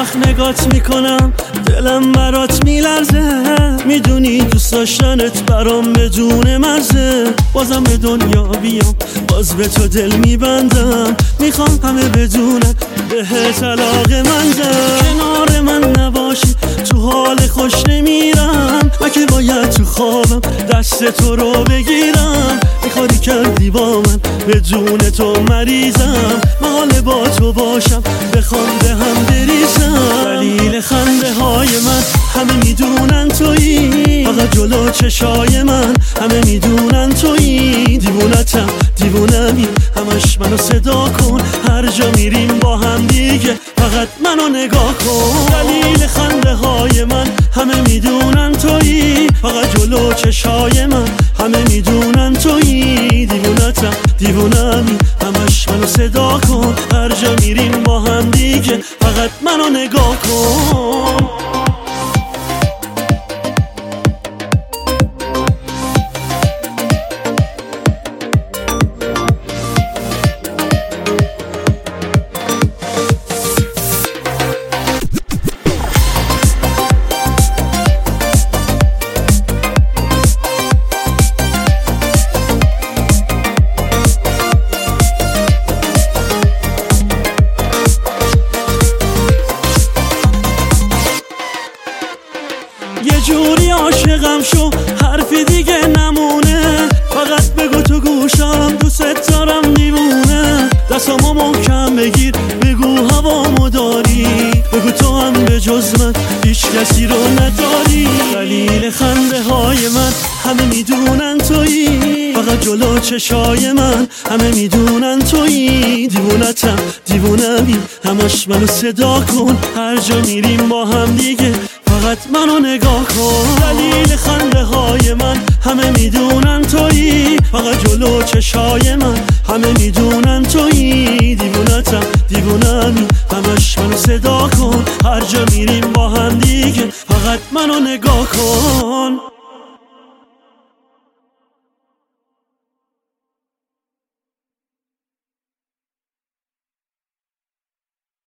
وقت نگات میکنم دلم برات میلرزه، میدونی دوست داشتنت برام بدون مرزه. بازم به دنیا بیام باز به تو دل میبندم، میخوام همه بدونن بهت علاقه مندم. کنار من نباشی تو حال خوش نمیرم، من که باید تو خوابم دست تو رو بگیرم. میخواری کردی با من بدون تو مریضم، من حال با تو باشم بخوام دهم بریزم. دلیل خنده های من همه میدونن تویی، فقط جلو چشای من همه میدونن تویی. دیوونتم دیوونمی همش منو صدا کن، هر جا میریم با هم دیگه فقط منو نگاه کن. دلیل خنده های من همه میدونن تویی، فقط جلو چشای من همه میدونن تویی. دیوونتم دیوونمی همش منو صدا کن، هر جا میریم با هم دیگه فقط منو نگاه کن. یه جوری عاشقم شو حرفی دیگه نمونه، فقط بگو تو گوشم دوست دارم دیوونه. دستامو محکم بگیر بگو هوامو داری، بگو تو هم به جز من هیچ کسی رو نداری. دلیل خنده های من همه میدونن تویی، فقط جلو چشای من همه میدونن تویی. دیوونتم دیوونمی همش منو صدا کن، هر جا میریم با هم دیگه فقط منو نگاه کن. دلیل خنده های من همه میدونن تویی، فقط جلو چشای من همه میدونن تویی. دیوونتم دیوونمی همش منو صدا کن، هر جا میریم با هم دیگه فقط منو نگاه کن.